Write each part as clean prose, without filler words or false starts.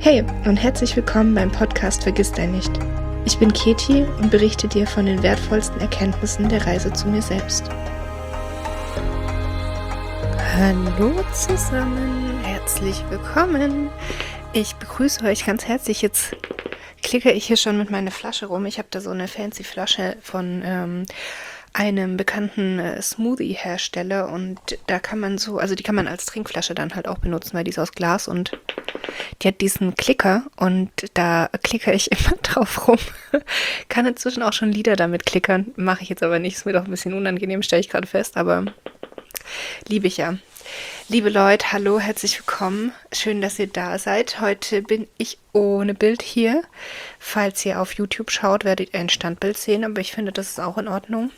Hey und herzlich willkommen beim Podcast Vergiss dein nicht. Ich bin Keti und berichte dir von den wertvollsten Erkenntnissen der Reise zu mir selbst. Hallo zusammen, herzlich willkommen. Ich begrüße euch ganz herzlich. Jetzt klicke ich hier schon mit meiner Flasche rum. Ich habe da so eine fancy Flasche von einem bekannten Smoothie-Hersteller und da kann man die kann man als Trinkflasche dann halt auch benutzen, weil die ist aus Glas und die hat diesen Klicker und da klicke ich immer drauf rum. Kann inzwischen auch schon Lieder damit klickern, mache ich jetzt aber nicht, ist mir doch ein bisschen unangenehm, stelle ich gerade fest, aber liebe ich ja. Liebe Leute, hallo, herzlich willkommen. Schön, dass ihr da seid. Heute bin ich ohne Bild hier. Falls ihr auf YouTube schaut, werdet ihr ein Standbild sehen, aber ich finde, das ist auch in Ordnung.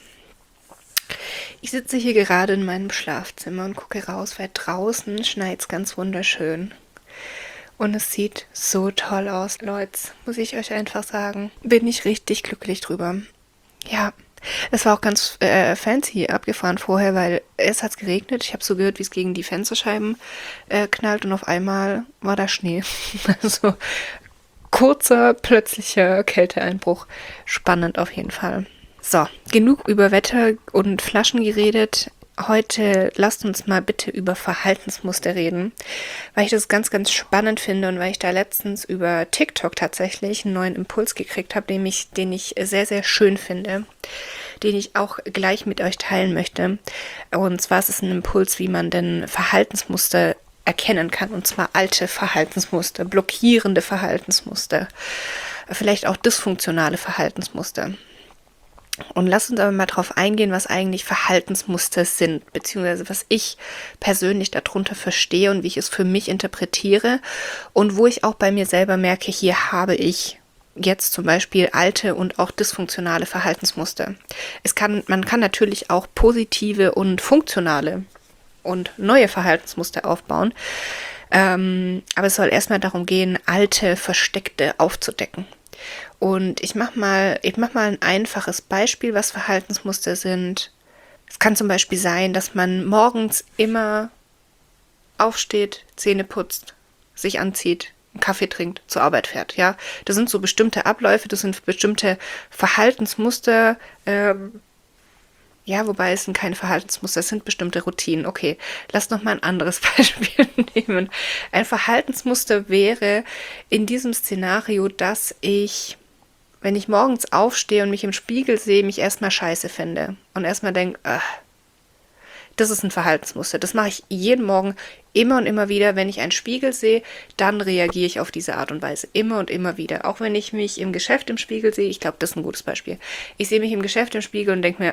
Ich sitze hier gerade in meinem Schlafzimmer und gucke raus, weil draußen schneit es ganz wunderschön. Und es sieht so toll aus, Leute, muss ich euch einfach sagen. Bin ich richtig glücklich drüber. Ja, es war auch ganz fancy abgefahren vorher, weil es hat geregnet. Ich habe so gehört, wie es gegen die Fensterscheiben knallt und auf einmal war da Schnee. Also kurzer, plötzlicher Kälteeinbruch. Spannend auf jeden Fall. So, genug über Wetter und Flaschen geredet. Heute lasst uns mal bitte über Verhaltensmuster reden, weil ich das ganz, ganz spannend finde und weil ich da letztens über TikTok tatsächlich einen neuen Impuls gekriegt habe, den ich sehr, sehr schön finde, den ich auch gleich mit euch teilen möchte. Und zwar ist es ein Impuls, wie man denn Verhaltensmuster erkennen kann, und zwar alte Verhaltensmuster, blockierende Verhaltensmuster, vielleicht auch dysfunktionale Verhaltensmuster. Und lasst uns aber mal drauf eingehen, was eigentlich Verhaltensmuster sind, beziehungsweise was ich persönlich darunter verstehe und wie ich es für mich interpretiere und wo ich auch bei mir selber merke, hier habe ich jetzt zum Beispiel alte und auch dysfunktionale Verhaltensmuster. Man kann natürlich auch positive und funktionale und neue Verhaltensmuster aufbauen, aber es soll erstmal darum gehen, alte, versteckte aufzudecken. Und ich mach mal ein einfaches Beispiel, was Verhaltensmuster sind. Es kann zum Beispiel sein, dass man morgens immer aufsteht, Zähne putzt, sich anzieht, einen Kaffee trinkt, zur Arbeit fährt. Ja, das sind so bestimmte Abläufe, das sind bestimmte Verhaltensmuster. Wobei es sind keine Verhaltensmuster, es sind bestimmte Routinen. Okay, lass noch mal ein anderes Beispiel nehmen. Ein Verhaltensmuster wäre in diesem Szenario, dass ich, wenn ich morgens aufstehe und mich im Spiegel sehe, mich erstmal scheiße finde und erstmal denke, das ist ein Verhaltensmuster. Das mache ich jeden Morgen immer und immer wieder. Wenn ich einen Spiegel sehe, dann reagiere ich auf diese Art und Weise. Immer und immer wieder. Auch wenn ich mich im Geschäft im Spiegel sehe, ich glaube, das ist ein gutes Beispiel. Ich sehe mich im Geschäft im Spiegel und denke mir,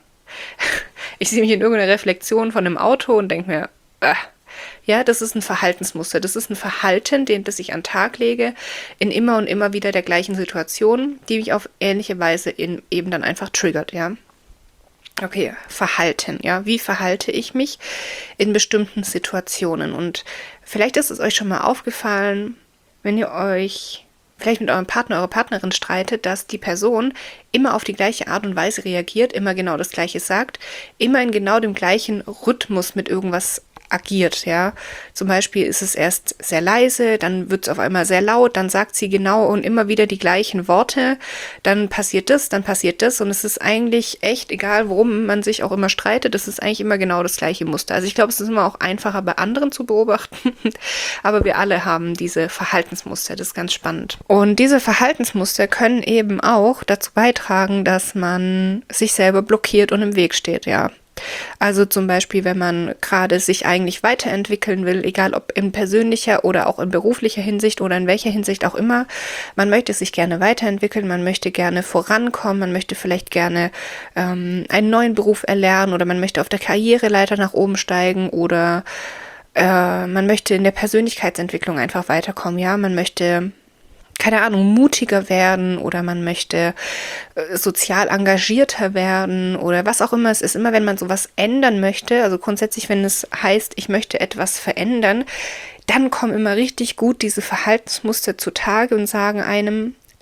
ich sehe mich in irgendeiner Reflexion von einem Auto und denke mir, ja, das ist ein Verhaltensmuster. Das ist ein Verhalten, das ich an den Tag lege, in immer und immer wieder der gleichen Situation, die mich auf ähnliche Weise eben dann einfach triggert, ja. Okay, Verhalten, ja. Wie verhalte ich mich in bestimmten Situationen? Und vielleicht ist es euch schon mal aufgefallen, wenn ihr euch vielleicht mit eurem Partner, eurer Partnerin streitet, dass die Person immer auf die gleiche Art und Weise reagiert, immer genau das Gleiche sagt, immer in genau dem gleichen Rhythmus mit irgendwas agiert, ja. Zum Beispiel ist es erst sehr leise, dann wird es auf einmal sehr laut, dann sagt sie genau und immer wieder die gleichen Worte, dann passiert das und es ist eigentlich echt egal, worum man sich auch immer streitet, es ist eigentlich immer genau das gleiche Muster. Also ich glaube, es ist immer auch einfacher bei anderen zu beobachten, aber wir alle haben diese Verhaltensmuster, das ist ganz spannend. Und diese Verhaltensmuster können eben auch dazu beitragen, dass man sich selber blockiert und im Weg steht, ja. Also zum Beispiel, wenn man gerade sich eigentlich weiterentwickeln will, egal ob in persönlicher oder auch in beruflicher Hinsicht oder in welcher Hinsicht auch immer, man möchte sich gerne weiterentwickeln, man möchte gerne vorankommen, man möchte vielleicht gerne einen neuen Beruf erlernen oder man möchte auf der Karriereleiter nach oben steigen oder man möchte in der Persönlichkeitsentwicklung einfach weiterkommen, ja, man möchte, keine Ahnung, mutiger werden oder man möchte sozial engagierter werden oder was auch immer es ist. Immer wenn man sowas ändern möchte, also grundsätzlich, wenn es heißt, ich möchte etwas verändern, dann kommen immer richtig gut diese Verhaltensmuster zutage und sagen einem,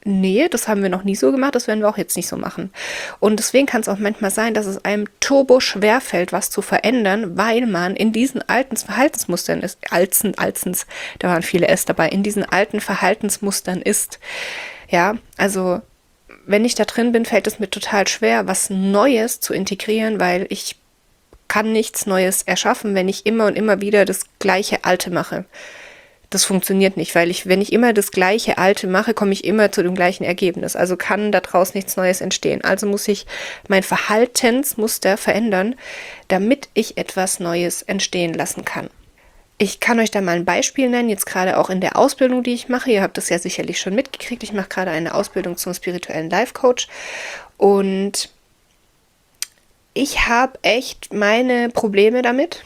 nee, das haben wir noch nie so gemacht, das werden wir auch jetzt nicht so machen. Und deswegen kann es auch manchmal sein, dass es einem turbo schwer fällt, was zu verändern, weil man in diesen alten Verhaltensmustern ist, da waren viele S dabei, in diesen alten Verhaltensmustern ist. Ja, also wenn ich da drin bin, fällt es mir total schwer, was Neues zu integrieren, weil ich kann nichts Neues erschaffen, wenn ich immer und immer wieder das gleiche Alte mache. Das funktioniert nicht, weil wenn ich immer das gleiche Alte mache, komme ich immer zu dem gleichen Ergebnis. Also kann daraus nichts Neues entstehen. Also muss ich mein Verhaltensmuster verändern, damit ich etwas Neues entstehen lassen kann. Ich kann euch da mal ein Beispiel nennen, jetzt gerade auch in der Ausbildung, die ich mache. Ihr habt das ja sicherlich schon mitgekriegt. Ich mache gerade eine Ausbildung zum spirituellen Life Coach und ich habe echt meine Probleme damit,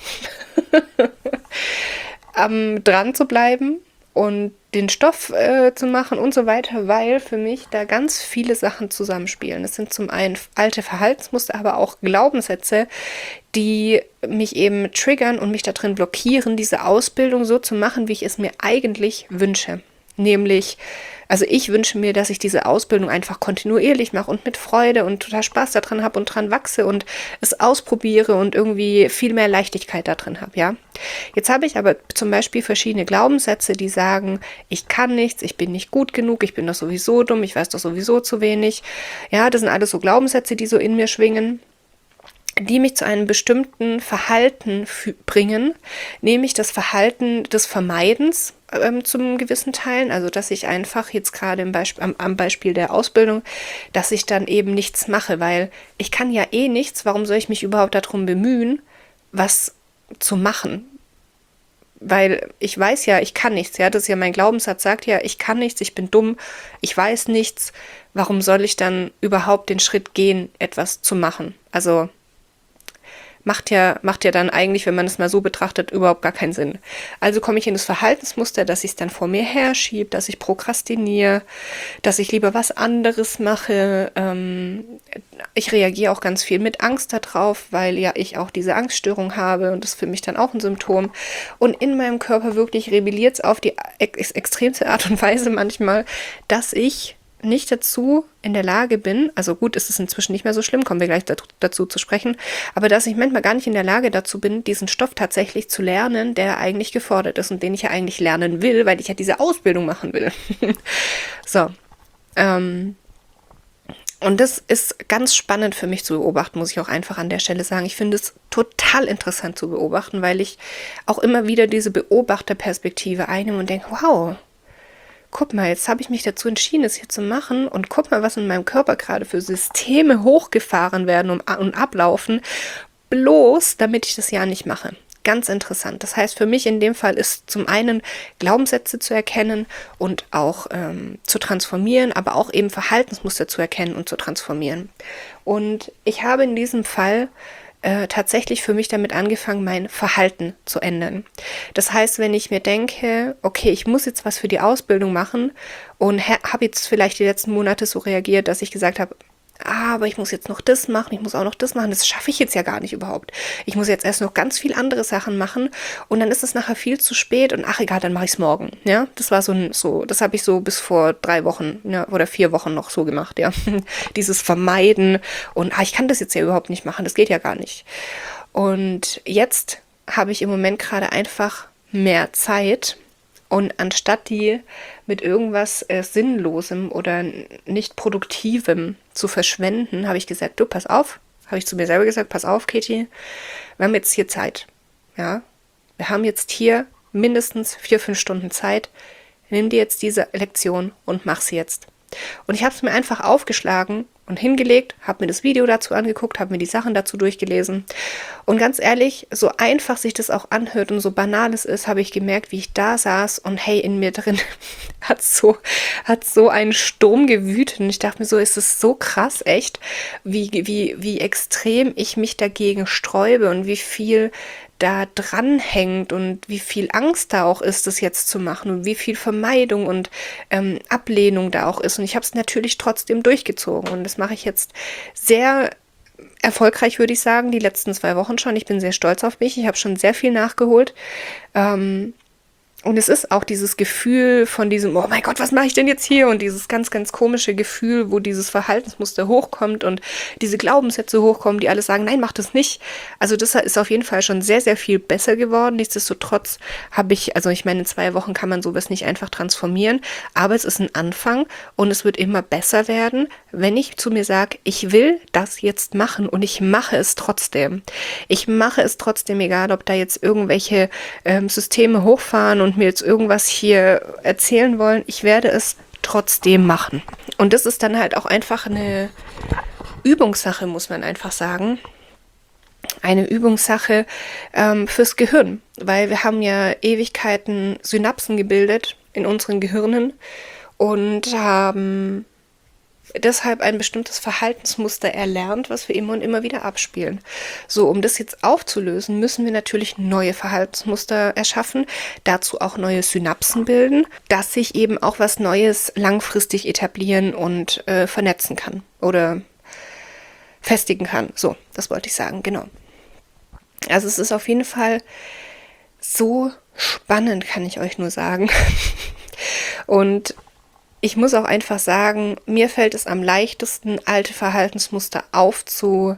dran zu bleiben und den Stoff zu machen und so weiter, weil für mich da ganz viele Sachen zusammenspielen. Es sind zum einen alte Verhaltensmuster, aber auch Glaubenssätze, die mich eben triggern und mich da drin blockieren, diese Ausbildung so zu machen, wie ich es mir eigentlich wünsche. Nämlich, also ich wünsche mir, dass ich diese Ausbildung einfach kontinuierlich mache und mit Freude und total Spaß daran habe und dran wachse und es ausprobiere und irgendwie viel mehr Leichtigkeit da drin habe, ja. Jetzt habe ich aber zum Beispiel verschiedene Glaubenssätze, die sagen, ich kann nichts, ich bin nicht gut genug, ich bin doch sowieso dumm, ich weiß doch sowieso zu wenig. Ja, das sind alles so Glaubenssätze, die so in mir schwingen, die mich zu einem bestimmten Verhalten bringen, nämlich das Verhalten des Vermeidens zum gewissen Teilen, also dass ich einfach jetzt gerade am Beispiel der Ausbildung, dass ich dann eben nichts mache, weil ich kann ja eh nichts, warum soll ich mich überhaupt darum bemühen, was zu machen? Weil ich weiß ja, ich kann nichts, ja, das ist ja mein Glaubenssatz, sagt ja, ich kann nichts, ich bin dumm, ich weiß nichts, warum soll ich dann überhaupt den Schritt gehen, etwas zu machen? Also macht ja dann eigentlich, wenn man es mal so betrachtet, überhaupt gar keinen Sinn. Also komme ich in das Verhaltensmuster, dass ich es dann vor mir herschiebe, dass ich prokrastiniere, dass ich lieber was anderes mache. Ich reagiere auch ganz viel mit Angst darauf, weil ja ich auch diese Angststörung habe und das ist für mich dann auch ein Symptom. Und in meinem Körper wirklich rebelliert es auf die extremste Art und Weise manchmal, dass ich nicht dazu in der Lage bin, also gut, ist es inzwischen nicht mehr so schlimm, kommen wir gleich dazu zu sprechen, aber dass ich manchmal gar nicht in der Lage dazu bin, diesen Stoff tatsächlich zu lernen, der eigentlich gefordert ist und den ich ja eigentlich lernen will, weil ich ja diese Ausbildung machen will. So. Und das ist ganz spannend für mich zu beobachten, muss ich auch einfach an der Stelle sagen. Ich finde es total interessant zu beobachten, weil ich auch immer wieder diese Beobachterperspektive einnehme und denke, wow, guck mal, jetzt habe ich mich dazu entschieden, es hier zu machen und guck mal, was in meinem Körper gerade für Systeme hochgefahren werden und ablaufen, bloß damit ich das ja nicht mache. Ganz interessant. Das heißt, für mich in dem Fall ist zum einen Glaubenssätze zu erkennen und auch zu transformieren, aber auch eben Verhaltensmuster zu erkennen und zu transformieren. Und ich habe in diesem Fall tatsächlich für mich damit angefangen, mein Verhalten zu ändern. Das heißt, wenn ich mir denke, okay, ich muss jetzt was für die Ausbildung machen und habe jetzt vielleicht die letzten Monate so reagiert, dass ich gesagt habe, aber ich muss jetzt noch das machen, ich muss auch noch das machen, das schaffe ich jetzt ja gar nicht überhaupt. Ich muss jetzt erst noch ganz viel andere Sachen machen und dann ist es nachher viel zu spät und ach egal, dann mache ich es morgen. Ja, das war das habe ich so bis vor 3 Wochen, ja, oder 4 Wochen noch so gemacht, ja. Dieses Vermeiden und ich kann das jetzt ja überhaupt nicht machen, das geht ja gar nicht. Und jetzt habe ich im Moment gerade einfach mehr Zeit. Und anstatt die mit irgendwas Sinnlosem oder nicht Produktivem zu verschwenden, habe ich gesagt, du, pass auf, habe ich zu mir selber gesagt, pass auf, Katie, wir haben jetzt hier Zeit. Ja, wir haben jetzt hier mindestens 4-5 Stunden Zeit. Nimm dir jetzt diese Lektion und mach sie jetzt. Und ich habe es mir einfach aufgeschlagen und hingelegt, habe mir das Video dazu angeguckt, habe mir die Sachen dazu durchgelesen. Und ganz ehrlich, so einfach sich das auch anhört und so banal es ist, habe ich gemerkt, wie ich da saß und hey, in mir drin hat so ein Sturm gewütet. Und ich dachte mir so, ist es so krass, echt, wie extrem ich mich dagegen sträube und wie viel da dranhängt und wie viel Angst da auch ist, das jetzt zu machen und wie viel Vermeidung und Ablehnung da auch ist. Und ich habe es natürlich trotzdem durchgezogen und das mache ich jetzt sehr erfolgreich, würde ich sagen, die letzten 2 Wochen schon. Ich bin sehr stolz auf mich. Ich habe schon sehr viel nachgeholt. Und es ist auch dieses Gefühl von diesem, oh mein Gott, was mache ich denn jetzt hier? Und dieses ganz, ganz komische Gefühl, wo dieses Verhaltensmuster hochkommt und diese Glaubenssätze hochkommen, die alle sagen, nein, mach das nicht. Also das ist auf jeden Fall schon sehr, sehr viel besser geworden. Nichtsdestotrotz habe ich, also ich meine, in 2 Wochen kann man sowas nicht einfach transformieren, aber es ist ein Anfang und es wird immer besser werden, wenn ich zu mir sage, ich will das jetzt machen und ich mache es trotzdem. Ich mache es trotzdem, egal ob da jetzt irgendwelche Systeme hochfahren und mir jetzt irgendwas hier erzählen wollen, ich werde es trotzdem machen. Und das ist dann halt auch einfach eine Übungssache, muss man einfach sagen. Eine Übungssache fürs Gehirn, weil wir haben ja Ewigkeiten Synapsen gebildet in unseren Gehirnen und haben deshalb ein bestimmtes Verhaltensmuster erlernt, was wir immer und immer wieder abspielen. So, um das jetzt aufzulösen, müssen wir natürlich neue Verhaltensmuster erschaffen, dazu auch neue Synapsen bilden, dass sich eben auch was Neues langfristig etablieren und vernetzen kann oder festigen kann. So, das wollte ich sagen, genau. Also es ist auf jeden Fall so spannend, kann ich euch nur sagen. Und ich muss auch einfach sagen, mir fällt es am leichtesten, alte Verhaltensmuster aufzubrechen,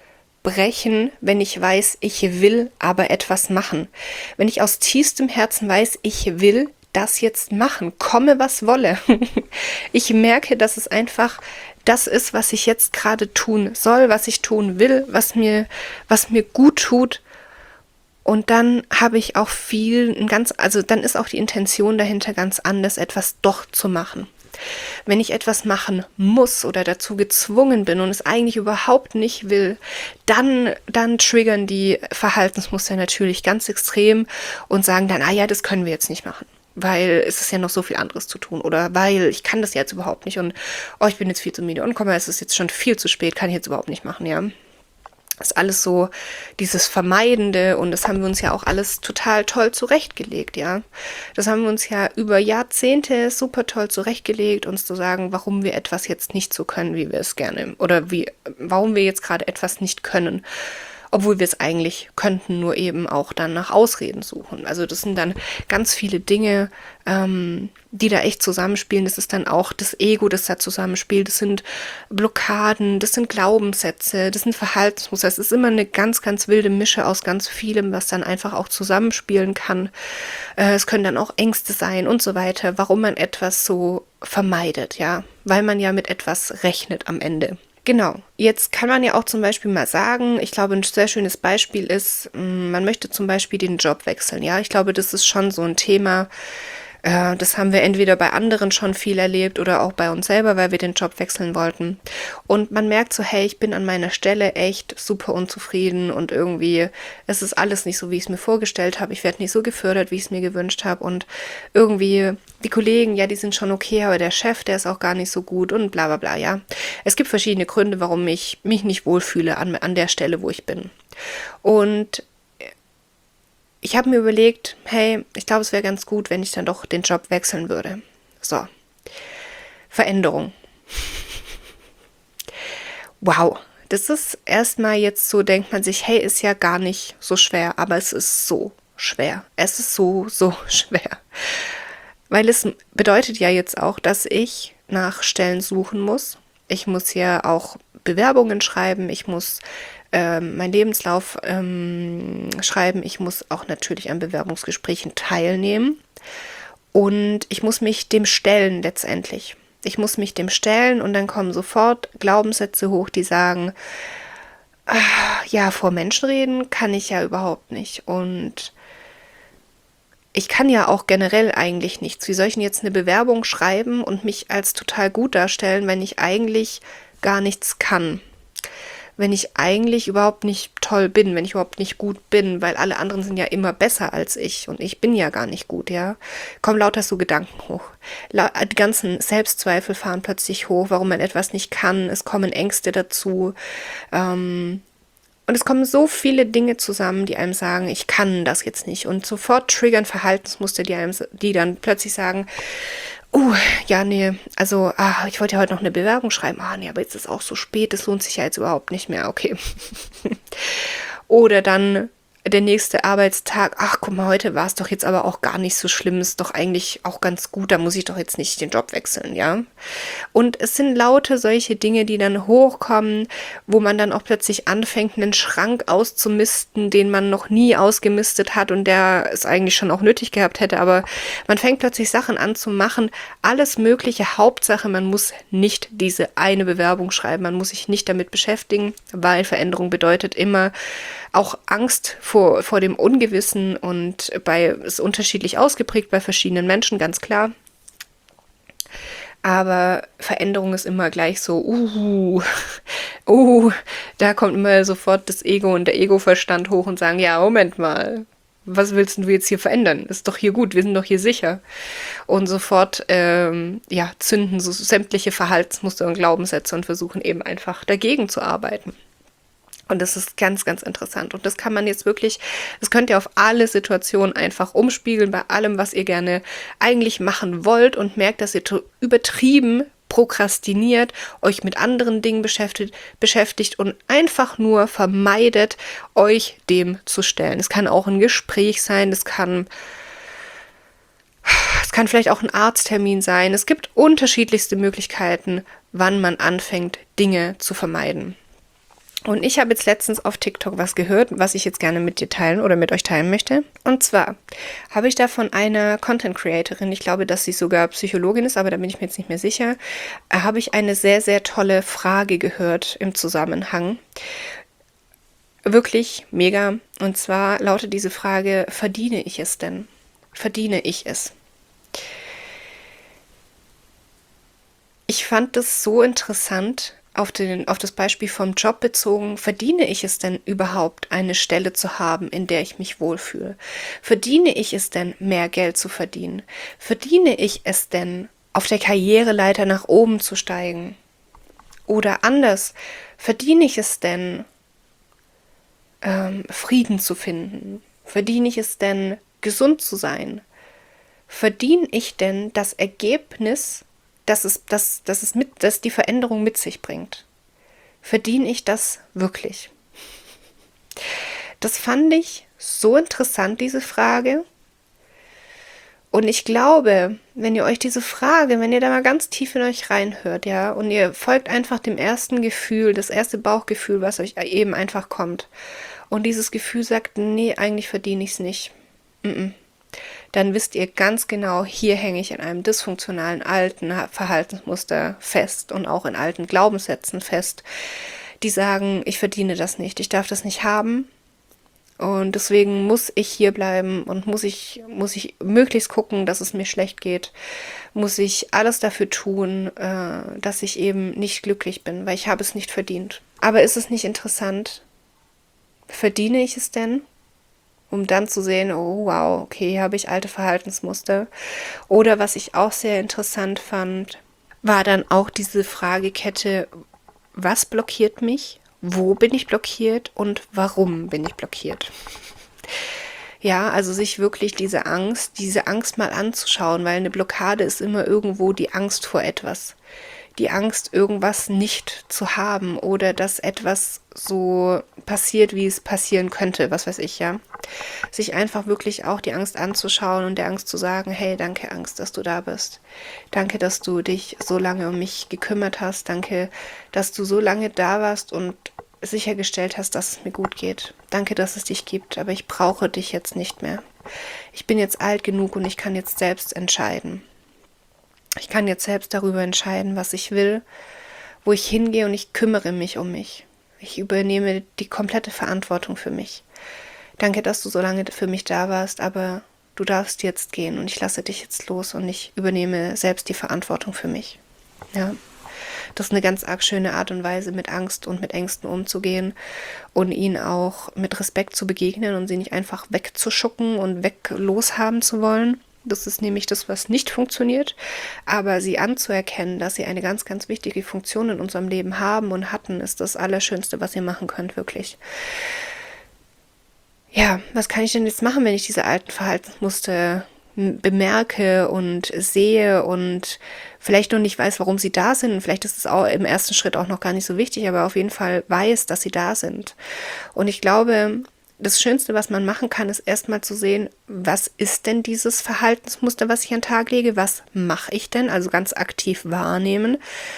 wenn ich weiß, ich will aber etwas machen. Wenn ich aus tiefstem Herzen weiß, ich will das jetzt machen, komme was wolle. Ich merke, dass es einfach das ist, was ich jetzt gerade tun soll, was ich tun will, was mir gut tut. Und dann habe ich auch dann ist auch die Intention dahinter ganz anders, etwas doch zu machen. Wenn ich etwas machen muss oder dazu gezwungen bin und es eigentlich überhaupt nicht will, dann triggern die Verhaltensmuster natürlich ganz extrem und sagen dann, ja, das können wir jetzt nicht machen, weil es ist ja noch so viel anderes zu tun oder weil ich kann das jetzt überhaupt nicht und ich bin jetzt viel zu müde und es ist jetzt schon viel zu spät, kann ich jetzt überhaupt nicht machen, ja. Das ist alles so dieses Vermeidende und das haben wir uns ja auch alles total toll zurechtgelegt, ja. Das haben wir uns ja über Jahrzehnte super toll zurechtgelegt, uns zu sagen, warum wir etwas jetzt nicht so können, wie wir es gerne oder warum wir jetzt gerade etwas nicht können. Obwohl wir es eigentlich könnten, nur eben auch dann nach Ausreden suchen. Also das sind dann ganz viele Dinge, die da echt zusammenspielen. Das ist dann auch das Ego, das da zusammenspielt. Das sind Blockaden, das sind Glaubenssätze, das sind Verhaltensmuster. Es ist immer eine ganz, ganz wilde Mische aus ganz vielem, was dann einfach auch zusammenspielen kann. Es können dann auch Ängste sein und so weiter, warum man etwas so vermeidet, ja, weil man ja mit etwas rechnet am Ende. Genau, jetzt kann man ja auch zum Beispiel mal sagen, ich glaube, ein sehr schönes Beispiel ist, man möchte zum Beispiel den Job wechseln. Ja, ich glaube, das ist schon so ein Thema, das haben wir entweder bei anderen schon viel erlebt oder auch bei uns selber, weil wir den Job wechseln wollten. Und man merkt so, hey, ich bin an meiner Stelle echt super unzufrieden und irgendwie, es ist alles nicht so, wie ich es mir vorgestellt habe. Ich werde nicht so gefördert, wie ich es mir gewünscht habe. Und irgendwie, die Kollegen, ja, die sind schon okay, aber der Chef, der ist auch gar nicht so gut und bla bla bla, ja. Es gibt verschiedene Gründe, warum ich mich nicht wohlfühle an der Stelle, wo ich bin. Und ich habe mir überlegt, hey, ich glaube, es wäre ganz gut, wenn ich dann doch den Job wechseln würde. So, Veränderung. Wow, das ist erstmal jetzt so, denkt man sich, hey, ist ja gar nicht so schwer, aber es ist so schwer. Es ist so, so schwer. Weil es bedeutet ja jetzt auch, dass ich nach Stellen suchen muss. Ich muss ja auch Bewerbungen schreiben, ich muss meinen Lebenslauf schreiben. Ich muss auch natürlich an Bewerbungsgesprächen teilnehmen und ich muss mich dem stellen letztendlich. Ich muss mich dem stellen und dann kommen sofort Glaubenssätze hoch, die sagen, ja, vor Menschen reden kann ich ja überhaupt nicht und ich kann ja auch generell eigentlich nichts. Wie soll ich denn jetzt eine Bewerbung schreiben und mich als total gut darstellen, wenn ich eigentlich gar nichts kann? Wenn ich eigentlich überhaupt nicht toll bin, wenn ich überhaupt nicht gut bin, weil alle anderen sind ja immer besser als ich und ich bin ja gar nicht gut, ja. Kommen lauter so Gedanken hoch. Die ganzen Selbstzweifel fahren plötzlich hoch, warum man etwas nicht kann. Es kommen Ängste dazu. Und es kommen so viele Dinge zusammen, die einem sagen, ich kann das jetzt nicht. Und sofort triggern Verhaltensmuster, die dann plötzlich sagen, ja, nee, also, ich wollte ja heute noch eine Bewerbung schreiben. Nee, aber jetzt ist auch so spät, das lohnt sich ja jetzt überhaupt nicht mehr, okay. Oder dann der nächste Arbeitstag, ach guck mal, heute war es doch jetzt aber auch gar nicht so schlimm, ist doch eigentlich auch ganz gut, da muss ich doch jetzt nicht den Job wechseln, ja. Und es sind lauter solche Dinge, die dann hochkommen, wo man dann auch plötzlich anfängt, einen Schrank auszumisten, den man noch nie ausgemistet hat und der es eigentlich schon auch nötig gehabt hätte, aber man fängt plötzlich Sachen an zu machen, alles Mögliche, Hauptsache, man muss nicht diese eine Bewerbung schreiben, man muss sich nicht damit beschäftigen, weil Veränderung bedeutet immer auch Angst vor dem Ungewissen und ist unterschiedlich ausgeprägt bei verschiedenen Menschen, ganz klar. Aber Veränderung ist immer gleich so, da kommt immer sofort das Ego und der Ego-Verstand hoch und sagen, ja, Moment mal, was willst du jetzt hier verändern? Ist doch hier gut, wir sind doch hier sicher. Und sofort, zünden so sämtliche Verhaltensmuster und Glaubenssätze und versuchen eben einfach dagegen zu arbeiten. Und das ist ganz, ganz interessant. Und das kann man jetzt wirklich, das könnt ihr auf alle Situationen einfach umspiegeln, bei allem, was ihr gerne eigentlich machen wollt und merkt, dass ihr übertrieben prokrastiniert, euch mit anderen Dingen beschäftigt und einfach nur vermeidet, euch dem zu stellen. Es kann auch ein Gespräch sein, es kann vielleicht auch ein Arzttermin sein. Es gibt unterschiedlichste Möglichkeiten, wann man anfängt, Dinge zu vermeiden. Und ich habe jetzt letztens auf TikTok was gehört, was ich jetzt gerne mit dir teilen oder mit euch teilen möchte. Und zwar habe ich da von einer Content Creatorin, ich glaube, dass sie sogar Psychologin ist, aber da bin ich mir jetzt nicht mehr sicher, habe ich eine sehr, sehr tolle Frage gehört im Zusammenhang. Wirklich mega. Und zwar lautet diese Frage, verdiene ich es denn? Verdiene ich es? Ich fand das so interessant, auf das Beispiel vom Job bezogen, verdiene ich es denn überhaupt, eine Stelle zu haben, in der ich mich wohlfühle? Verdiene ich es denn, mehr Geld zu verdienen? Verdiene ich es denn, auf der Karriereleiter nach oben zu steigen? Oder anders, verdiene ich es denn, Frieden zu finden? Verdiene ich es denn, gesund zu sein? Verdiene ich denn das Ergebnis, dass die Veränderung mit sich bringt? Verdiene ich das wirklich? Das fand ich so interessant, diese Frage. Und ich glaube, wenn ihr da mal ganz tief in euch reinhört, ja, und ihr folgt einfach dem ersten Gefühl, das erste Bauchgefühl, was euch eben einfach kommt, und dieses Gefühl sagt, nee, eigentlich verdiene ich es nicht. Dann wisst ihr ganz genau, hier hänge ich in einem dysfunktionalen alten Verhaltensmuster fest und auch in alten Glaubenssätzen fest, die sagen, ich verdiene das nicht, ich darf das nicht haben und deswegen muss ich hier bleiben und muss ich möglichst gucken, dass es mir schlecht geht, muss ich alles dafür tun, dass ich eben nicht glücklich bin, weil ich habe es nicht verdient. Aber ist es nicht interessant? Verdiene ich es denn? Um dann zu sehen, oh wow, okay, hier habe ich alte Verhaltensmuster. Oder was ich auch sehr interessant fand, war dann auch diese Fragekette, was blockiert mich? Wo bin ich blockiert? Und warum bin ich blockiert? Ja, also sich wirklich diese Angst mal anzuschauen, weil eine Blockade ist immer irgendwo die Angst vor etwas. Die Angst, irgendwas nicht zu haben oder dass etwas so passiert, wie es passieren könnte, was weiß ich, ja. Sich einfach wirklich auch die Angst anzuschauen und der Angst zu sagen, hey, danke Angst, dass du da bist. Danke, dass du dich so lange um mich gekümmert hast. Danke, dass du so lange da warst und sichergestellt hast, dass es mir gut geht. Danke, dass es dich gibt, aber ich brauche dich jetzt nicht mehr. Ich bin jetzt alt genug und ich kann jetzt selbst entscheiden. Ich kann jetzt selbst darüber entscheiden, was ich will, wo ich hingehe und ich kümmere mich um mich. Ich übernehme die komplette Verantwortung für mich. Danke, dass du so lange für mich da warst, aber du darfst jetzt gehen und ich lasse dich jetzt los und ich übernehme selbst die Verantwortung für mich. Ja, das ist eine ganz arg schöne Art und Weise, mit Angst und mit Ängsten umzugehen und ihnen auch mit Respekt zu begegnen und sie nicht einfach wegzuschucken und loshaben zu wollen. Das ist nämlich das, was nicht funktioniert, aber sie anzuerkennen, dass sie eine ganz, ganz wichtige Funktion in unserem Leben haben und hatten, ist das Allerschönste, was ihr machen könnt, wirklich. Ja, was kann ich denn jetzt machen, wenn ich diese alten Verhaltensmuster bemerke und sehe und vielleicht noch nicht weiß, warum sie da sind. Und vielleicht ist es auch im ersten Schritt auch noch gar nicht so wichtig, aber auf jeden Fall weiß, dass sie da sind. Und ich glaube, das Schönste, was man machen kann, ist erstmal zu sehen, was ist denn dieses Verhaltensmuster, was ich an den Tag lege? Was mache ich denn? Also ganz aktiv wahrnehmen.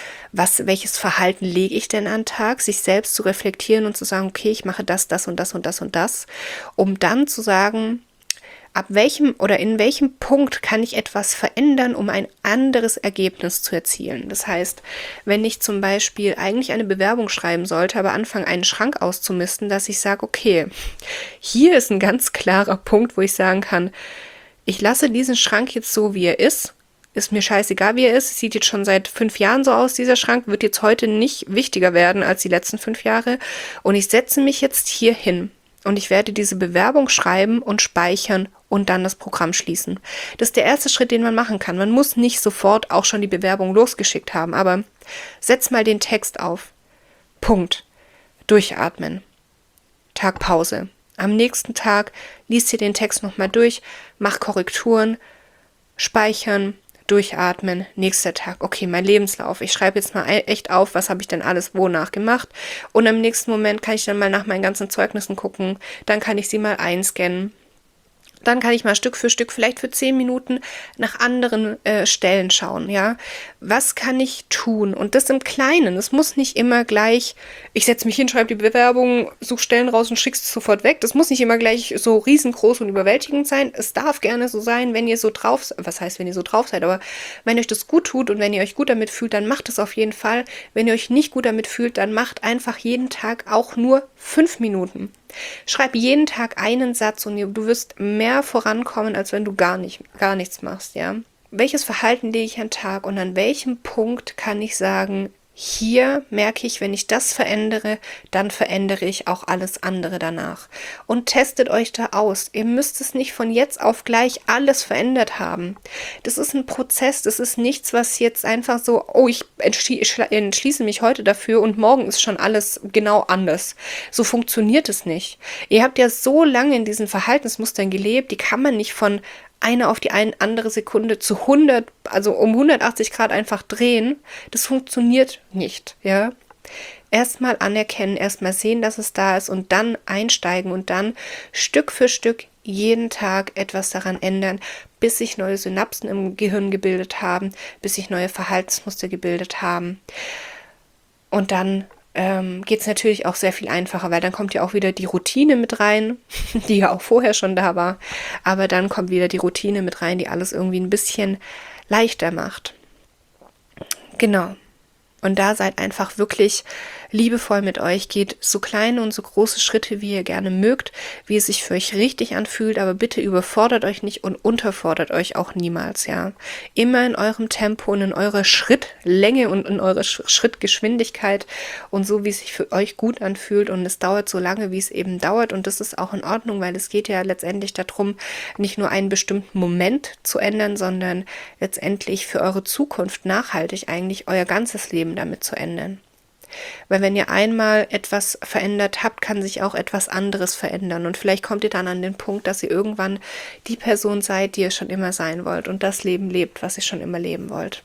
Welches Verhalten lege ich denn an den Tag? Sich selbst zu reflektieren und zu sagen, okay, ich mache das, das und das und das und das, um dann zu sagen, ab welchem oder in welchem Punkt kann ich etwas verändern, um ein anderes Ergebnis zu erzielen? Das heißt, wenn ich zum Beispiel eigentlich eine Bewerbung schreiben sollte, aber anfange, einen Schrank auszumisten, dass ich sage, okay, hier ist ein ganz klarer Punkt, wo ich sagen kann, ich lasse diesen Schrank jetzt so, wie er ist. Ist mir scheißegal, wie er ist. Sieht jetzt schon seit 5 Jahren so aus, dieser Schrank. Wird jetzt heute nicht wichtiger werden als die letzten 5 Jahre. Und ich setze mich jetzt hier hin. Und ich werde diese Bewerbung schreiben und speichern und dann das Programm schließen. Das ist der erste Schritt, den man machen kann. Man muss nicht sofort auch schon die Bewerbung losgeschickt haben, aber setz mal den Text auf. Punkt. Durchatmen. Tag Pause. Am nächsten Tag liest ihr den Text nochmal durch, mach Korrekturen, speichern, durchatmen, nächster Tag, okay, mein Lebenslauf, ich schreibe jetzt mal echt auf, was habe ich denn alles wonach gemacht und im nächsten Moment kann ich dann mal nach meinen ganzen Zeugnissen gucken, dann kann ich sie mal einscannen. Dann kann ich mal Stück für Stück, vielleicht für 10 Minuten nach anderen Stellen schauen, ja. Was kann ich tun? Und das im Kleinen. Es muss nicht immer gleich, ich setze mich hin, schreibe die Bewerbung, suche Stellen raus und schicke es sofort weg. Das muss nicht immer gleich so riesengroß und überwältigend sein. Es darf gerne so sein, wenn ihr so drauf seid. Was heißt, wenn ihr so drauf seid? Aber wenn euch das gut tut und wenn ihr euch gut damit fühlt, dann macht es auf jeden Fall. Wenn ihr euch nicht gut damit fühlt, dann macht einfach jeden Tag auch nur 5 Minuten. Schreib jeden Tag einen Satz und du wirst mehr vorankommen, als wenn du gar nichts machst, ja. Welches Verhalten lege ich an den Tag und an welchem Punkt kann ich sagen, hier merke ich, wenn ich das verändere, dann verändere ich auch alles andere danach. Und testet euch da aus. Ihr müsst es nicht von jetzt auf gleich alles verändert haben. Das ist ein Prozess, das ist nichts, was jetzt einfach so, oh, ich entschließe mich heute dafür und morgen ist schon alles genau anders. So funktioniert es nicht. Ihr habt ja so lange in diesen Verhaltensmustern gelebt, die kann man nicht von eine auf die andere Sekunde zu 100, also um 180 Grad einfach drehen. Das funktioniert nicht, ja. Erstmal anerkennen, erstmal sehen, dass es da ist und dann einsteigen und dann Stück für Stück jeden Tag etwas daran ändern, bis sich neue Synapsen im Gehirn gebildet haben, bis sich neue Verhaltensmuster gebildet haben. Und dann geht es natürlich auch sehr viel einfacher, weil dann kommt ja auch wieder die Routine mit rein, die ja auch vorher schon da war, aber dann kommt wieder die Routine mit rein, die alles irgendwie ein bisschen leichter macht. Genau. Und da seid einfach wirklich liebevoll mit euch, geht so kleine und so große Schritte, wie ihr gerne mögt, wie es sich für euch richtig anfühlt, aber bitte überfordert euch nicht und unterfordert euch auch niemals, ja. Immer in eurem Tempo und in eurer Schrittlänge und in eurer Schrittgeschwindigkeit und so, wie es sich für euch gut anfühlt und es dauert so lange, wie es eben dauert und das ist auch in Ordnung, weil es geht ja letztendlich darum, nicht nur einen bestimmten Moment zu ändern, sondern letztendlich für eure Zukunft nachhaltig eigentlich euer ganzes Leben damit zu ändern. Weil wenn ihr einmal etwas verändert habt, kann sich auch etwas anderes verändern. Und vielleicht kommt ihr dann an den Punkt, dass ihr irgendwann die Person seid, die ihr schon immer sein wollt und das Leben lebt, was ihr schon immer leben wollt.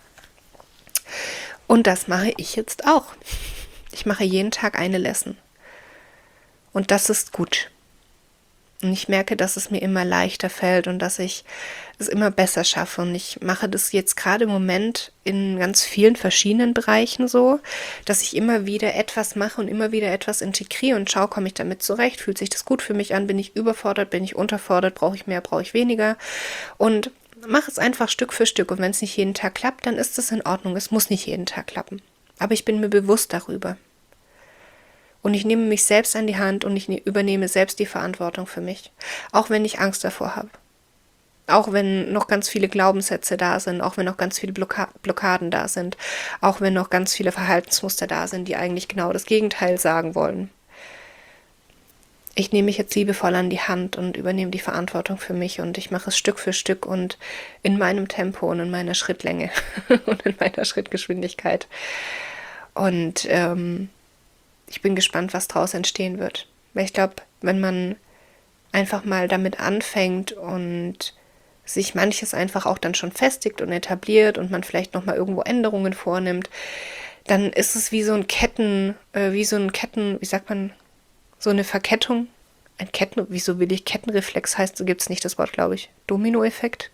Und das mache ich jetzt auch. Ich mache jeden Tag eine Lesson. Und das ist gut. Und ich merke, dass es mir immer leichter fällt und dass ich es immer besser schaffe. Und ich mache das jetzt gerade im Moment in ganz vielen verschiedenen Bereichen so, dass ich immer wieder etwas mache und immer wieder etwas integriere und schaue, komme ich damit zurecht? Fühlt sich das gut für mich an? Bin ich überfordert? Bin ich unterfordert? Brauche ich mehr? Brauche ich weniger? Und mache es einfach Stück für Stück. Und wenn es nicht jeden Tag klappt, dann ist es in Ordnung. Es muss nicht jeden Tag klappen. Aber ich bin mir bewusst darüber. Und ich nehme mich selbst an die Hand und ich übernehme selbst die Verantwortung für mich. Auch wenn ich Angst davor habe. Auch wenn noch ganz viele Glaubenssätze da sind, auch wenn noch ganz viele Blockaden da sind, auch wenn noch ganz viele Verhaltensmuster da sind, die eigentlich genau das Gegenteil sagen wollen. Ich nehme mich jetzt liebevoll an die Hand und übernehme die Verantwortung für mich und ich mache es Stück für Stück und in meinem Tempo und in meiner Schrittlänge und in meiner Schrittgeschwindigkeit. Und ich bin gespannt, was daraus entstehen wird. Weil ich glaube, wenn man einfach mal damit anfängt und sich manches einfach auch dann schon festigt und etabliert und man vielleicht nochmal irgendwo Änderungen vornimmt, dann ist es wie so eine Verkettung. Wieso will ich Kettenreflex heißt, so gibt es nicht das Wort, glaube ich. Dominoeffekt?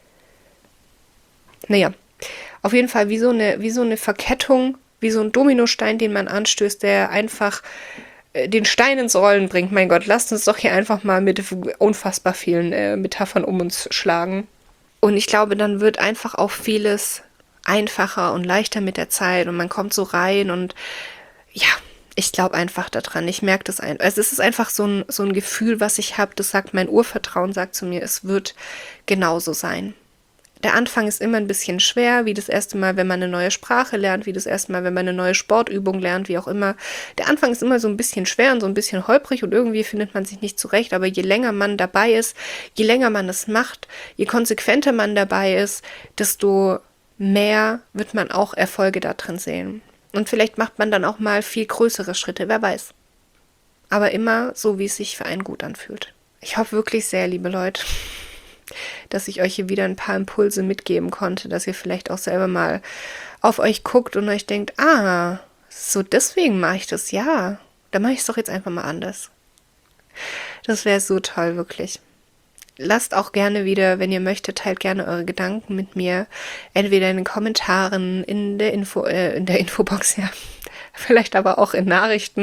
Naja, auf jeden Fall wie so eine Verkettung, wie so ein Dominostein, den man anstößt, der einfach den Stein ins Rollen bringt. Mein Gott, lasst uns doch hier einfach mal mit unfassbar vielen Metaphern um uns schlagen. Und ich glaube, dann wird einfach auch vieles einfacher und leichter mit der Zeit und man kommt so rein und ja, ich glaube einfach daran. Ich merke das einfach. Also es ist einfach so ein Gefühl, was ich habe, das sagt, mein Urvertrauen sagt zu mir, es wird genauso sein. Der Anfang ist immer ein bisschen schwer, wie das erste Mal, wenn man eine neue Sprache lernt, wie das erste Mal, wenn man eine neue Sportübung lernt, wie auch immer. Der Anfang ist immer so ein bisschen schwer und so ein bisschen holprig und irgendwie findet man sich nicht zurecht. Aber je länger man dabei ist, je länger man es macht, je konsequenter man dabei ist, desto mehr wird man auch Erfolge da drin sehen. Und vielleicht macht man dann auch mal viel größere Schritte, wer weiß. Aber immer so, wie es sich für einen gut anfühlt. Ich hoffe wirklich sehr, liebe Leute, dass ich euch hier wieder ein paar Impulse mitgeben konnte, dass ihr vielleicht auch selber mal auf euch guckt und euch denkt, so deswegen mache ich das, ja, dann mache ich es doch jetzt einfach mal anders. Das wäre so toll, wirklich. Lasst auch gerne wieder, wenn ihr möchtet, teilt gerne eure Gedanken mit mir, entweder in den Kommentaren, in der Infobox, ja, vielleicht aber auch in Nachrichten,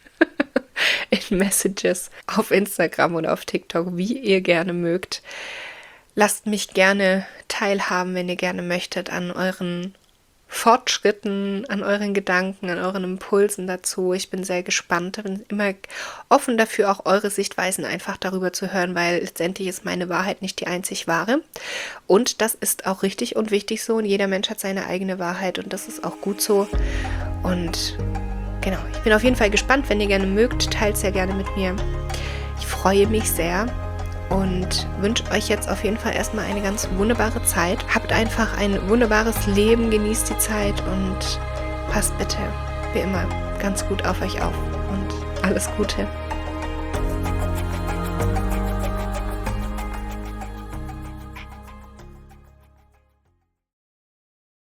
in Messages, auf Instagram oder auf TikTok, wie ihr gerne mögt. Lasst mich gerne teilhaben, wenn ihr gerne möchtet, an euren Fortschritten, an euren Gedanken, an euren Impulsen dazu. Ich bin sehr gespannt, bin immer offen dafür, auch eure Sichtweisen einfach darüber zu hören, weil letztendlich ist meine Wahrheit nicht die einzig wahre. Und das ist auch richtig und wichtig so. Und jeder Mensch hat seine eigene Wahrheit und das ist auch gut so. Und genau, ich bin auf jeden Fall gespannt. Wenn ihr gerne mögt, teilt es sehr gerne mit mir. Ich freue mich sehr. Und wünsche euch jetzt auf jeden Fall erstmal eine ganz wunderbare Zeit. Habt einfach ein wunderbares Leben, genießt die Zeit und passt bitte, wie immer, ganz gut auf euch auf und alles Gute.